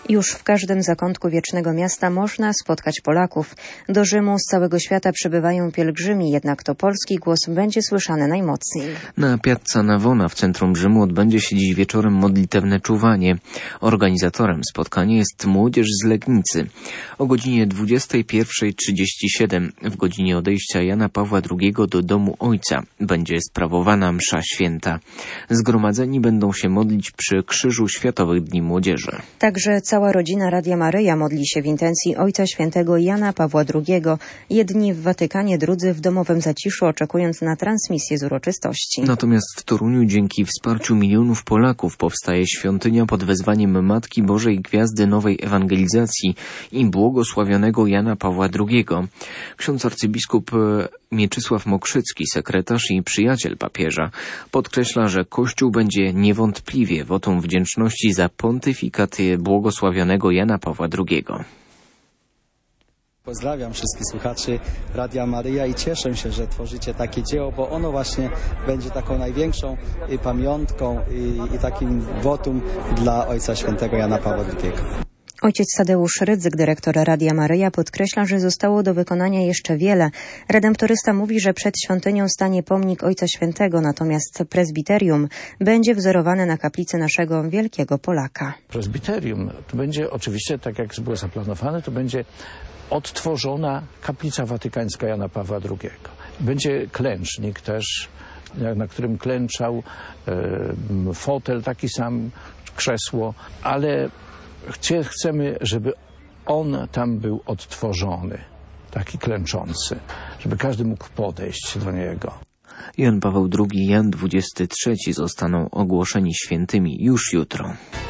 Już w każdym zakątku wiecznego miasta można spotkać Polaków. Do Rzymu z całego świata przybywają pielgrzymi, jednak to polski głos będzie słyszany najmocniej. Na Piazza Navona w centrum Rzymu odbędzie się dziś wieczorem modlitewne czuwanie. Organizatorem spotkania jest młodzież z Legnicy. O godzinie 21:37 w godzinie odejścia Jana Pawła II do domu Ojca będzie sprawowana msza święta. Zgromadzeni będą się modlić przy Krzyżu Światowych Dni Młodzieży. Także cała rodzina Radia Maryja modli się w intencji Ojca Świętego Jana Pawła II. Jedni w Watykanie, drudzy w domowym zaciszu, oczekując na transmisję z uroczystości. Natomiast w Toruniu dzięki wsparciu milionów Polaków powstaje świątynia pod wezwaniem Matki Bożej Gwiazdy Nowej Ewangelizacji i błogosławionego Jana Pawła II. Ksiądz arcybiskup Mieczysław Mokrzycki, sekretarz i przyjaciel papieża, podkreśla, że Kościół będzie niewątpliwie wotum wdzięczności za pontyfikat błogosławionego Jana Pawła II. Pozdrawiam wszystkich słuchaczy Radia Maryja i cieszę się, że tworzycie takie dzieło, bo ono właśnie będzie taką największą pamiątką i takim wotum dla Ojca Świętego Jana Pawła II. Ojciec Tadeusz Rydzyk, dyrektor Radia Maryja, podkreśla, że zostało do wykonania jeszcze wiele. Redemptorysta mówi, że przed świątynią stanie pomnik Ojca Świętego, natomiast prezbiterium będzie wzorowane na kaplicy naszego wielkiego Polaka. Prezbiterium to będzie oczywiście, tak jak było zaplanowane, to będzie odtworzona kaplica watykańska Jana Pawła II. Będzie klęcznik też, na którym klęczał, fotel taki sam, krzesło, ale chcemy, żeby on tam był odtworzony, taki klęczący, żeby każdy mógł podejść do niego. Jan Paweł II i Jan XXIII zostaną ogłoszeni świętymi już jutro.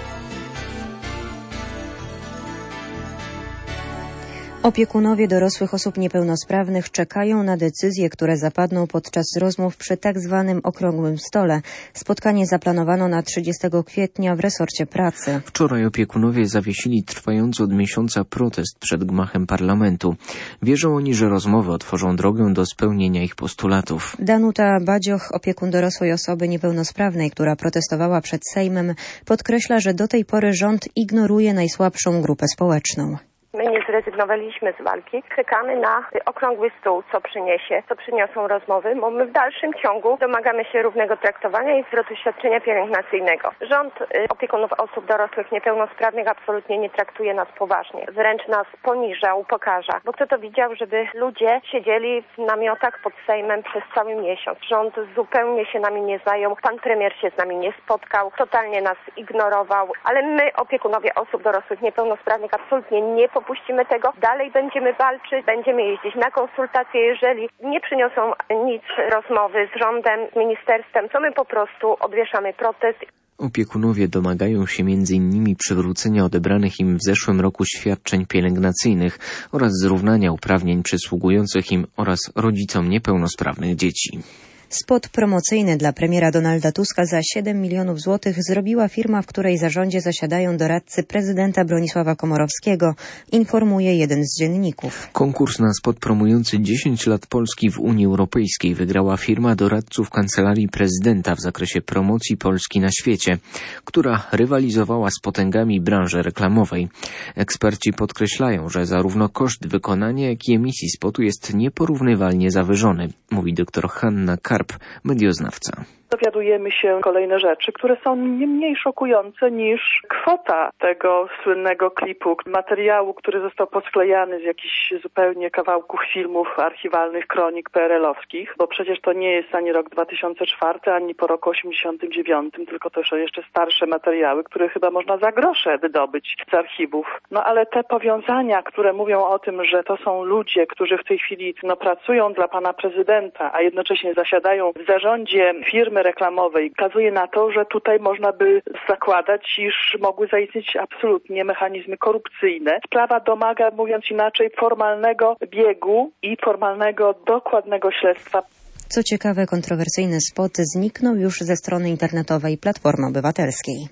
Opiekunowie dorosłych osób niepełnosprawnych czekają na decyzje, które zapadną podczas rozmów przy tak zwanym okrągłym stole. Spotkanie zaplanowano na 30 kwietnia w resorcie pracy. Wczoraj opiekunowie zawiesili trwający od miesiąca protest przed gmachem parlamentu. Wierzą oni, że rozmowy otworzą drogę do spełnienia ich postulatów. Danuta Badzioch, opiekun dorosłej osoby niepełnosprawnej, która protestowała przed Sejmem, podkreśla, że do tej pory rząd ignoruje najsłabszą grupę społeczną. My nie zrezygnowaliśmy z walki. Czekamy na okrągły stół, co przyniosą rozmowy, bo my w dalszym ciągu domagamy się równego traktowania i zwrotu świadczenia pielęgnacyjnego. Rząd opiekunów osób dorosłych niepełnosprawnych absolutnie nie traktuje nas poważnie. Wręcz nas poniża, upokarza. Bo kto to widział, żeby ludzie siedzieli w namiotach pod Sejmem przez cały miesiąc. Rząd zupełnie się nami nie zajął. Pan premier się z nami nie spotkał. Totalnie nas ignorował. Ale my, opiekunowie osób dorosłych niepełnosprawnych, absolutnie nie popuścimy tego. Dalej będziemy walczyć, będziemy jeździć na konsultacje. Jeżeli nie przyniosą nic rozmowy z rządem, z ministerstwem, to my po prostu odwieszamy protest. Opiekunowie domagają się m.in. przywrócenia odebranych im w zeszłym roku świadczeń pielęgnacyjnych oraz zrównania uprawnień przysługujących im oraz rodzicom niepełnosprawnych dzieci. Spot promocyjny dla premiera Donalda Tuska za 7 milionów złotych zrobiła firma, w której zarządzie zasiadają doradcy prezydenta Bronisława Komorowskiego, informuje jeden z dzienników. Konkurs na spot promujący 10 lat Polski w Unii Europejskiej wygrała firma doradców Kancelarii Prezydenta w zakresie promocji Polski na świecie, która rywalizowała z potęgami branży reklamowej. Eksperci podkreślają, że zarówno koszt wykonania, jak i emisji spotu jest nieporównywalnie zawyżony, mówi dr Hanna Karp, medioznawca. Dowiadujemy się kolejne rzeczy, które są nie mniej szokujące niż kwota tego słynnego klipu, materiału, który został posklejany z jakichś zupełnie kawałków filmów archiwalnych, kronik PRL-owskich, bo przecież to nie jest ani rok 2004, ani po roku 89, tylko to są jeszcze starsze materiały, które chyba można za grosze wydobyć z archiwów. No ale te powiązania, które mówią o tym, że to są ludzie, którzy w tej chwili pracują dla pana prezydenta, a jednocześnie zasiadają w zarządzie firmy reklamowej, wskazuje na to, że tutaj można by zakładać, iż mogły zaistnieć absolutnie mechanizmy korupcyjne. Sprawa domaga, mówiąc inaczej, formalnego biegu i formalnego, dokładnego śledztwa. Co ciekawe, kontrowersyjny spot zniknął już ze strony internetowej Platformy Obywatelskiej.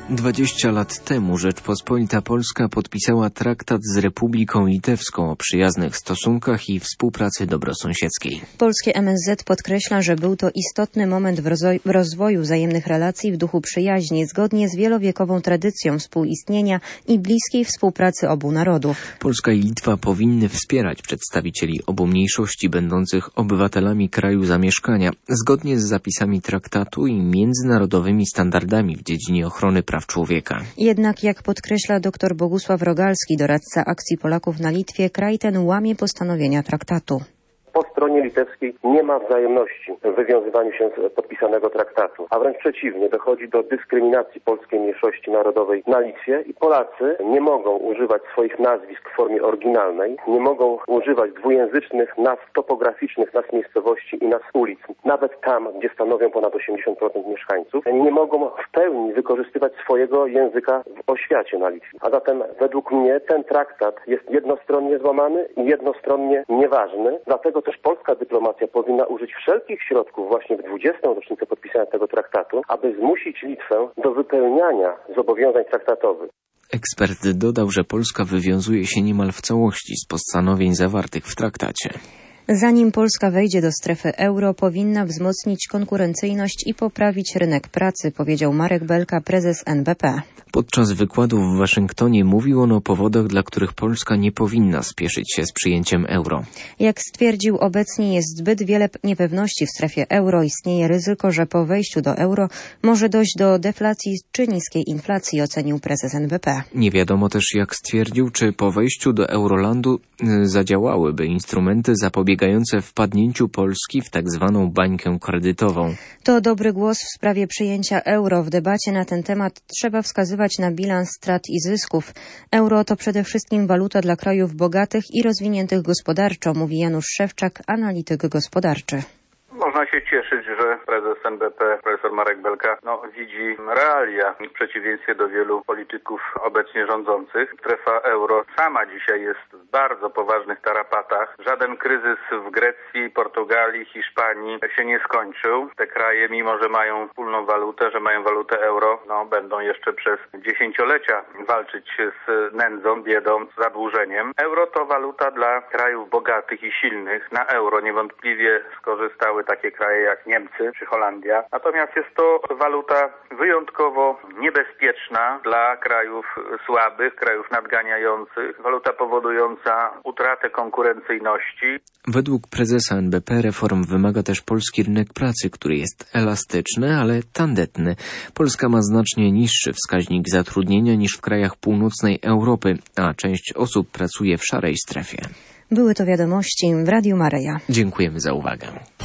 20 lat temu Rzeczpospolita Polska podpisała traktat z Republiką Litewską o przyjaznych stosunkach i współpracy dobrosąsiedzkiej. Polskie MSZ podkreśla, że był to istotny moment w rozwoju wzajemnych relacji w duchu przyjaźni, zgodnie z wielowiekową tradycją współistnienia i bliskiej współpracy obu narodów. Polska i Litwa powinny wspierać przedstawicieli obu mniejszości będących obywatelami kraju zamieszkania, zgodnie z zapisami traktatu i międzynarodowymi standardami w dziedzinie ochrony praw człowieka. Jednak, jak podkreśla dr Bogusław Rogalski, doradca Akcji Polaków na Litwie, kraj ten łamie postanowienia traktatu. Po stronie litewskiej nie ma wzajemności w wywiązywaniu się z podpisanego traktatu, a wręcz przeciwnie, dochodzi do dyskryminacji polskiej mniejszości narodowej na Litwie i Polacy nie mogą używać swoich nazwisk w formie oryginalnej, nie mogą używać dwujęzycznych nazw topograficznych, nazw miejscowości i nazw ulic. Nawet tam, gdzie stanowią ponad 80% mieszkańców, nie mogą w pełni wykorzystywać swojego języka w oświacie na Litwie. A zatem według mnie ten traktat jest jednostronnie złamany i jednostronnie nieważny, dlatego też polska dyplomacja powinna użyć wszelkich środków właśnie w 20. rocznicę podpisania tego traktatu, aby zmusić Litwę do wypełniania zobowiązań traktatowych. Ekspert dodał, że Polska wywiązuje się niemal w całości z postanowień zawartych w traktacie. Zanim Polska wejdzie do strefy euro, powinna wzmocnić konkurencyjność i poprawić rynek pracy, powiedział Marek Belka, prezes NBP. Podczas wykładu w Waszyngtonie mówił on o powodach, dla których Polska nie powinna spieszyć się z przyjęciem euro. Jak stwierdził, obecnie jest zbyt wiele niepewności w strefie euro. Istnieje ryzyko, że po wejściu do euro może dojść do deflacji czy niskiej inflacji, ocenił prezes NBP. Nie wiadomo też, jak stwierdził, czy po wejściu do Eurolandu zadziałałyby instrumenty zapobiegające wpadnięciu Polski w tak zwaną bańkę kredytową. To dobry głos w sprawie przyjęcia euro. W debacie na ten temat trzeba wskazywać na bilans strat i zysków. Euro to przede wszystkim waluta dla krajów bogatych i rozwiniętych gospodarczo, mówi Janusz Szewczak, analityk gospodarczy. Można się cieszyć, że prezes NBP, profesor Marek Belka, widzi realia w przeciwieństwie do wielu polityków obecnie rządzących. Strefa euro sama dzisiaj jest w bardzo poważnych tarapatach. Żaden kryzys w Grecji, Portugalii, Hiszpanii się nie skończył. Te kraje, mimo że mają wspólną walutę, że mają walutę euro, będą jeszcze przez dziesięciolecia walczyć z nędzą, biedą, zadłużeniem. Euro to waluta dla krajów bogatych i silnych. Na euro niewątpliwie skorzystały takie kraje jak Niemcy czy Holandia. Natomiast jest to waluta wyjątkowo niebezpieczna dla krajów słabych, krajów nadganiających. Waluta powodująca utratę konkurencyjności. Według prezesa NBP reform wymaga też polski rynek pracy, który jest elastyczny, ale tandetny. Polska ma znacznie niższy wskaźnik zatrudnienia niż w krajach północnej Europy, a część osób pracuje w szarej strefie. Były to wiadomości w Radiu Maryja. Dziękujemy za uwagę.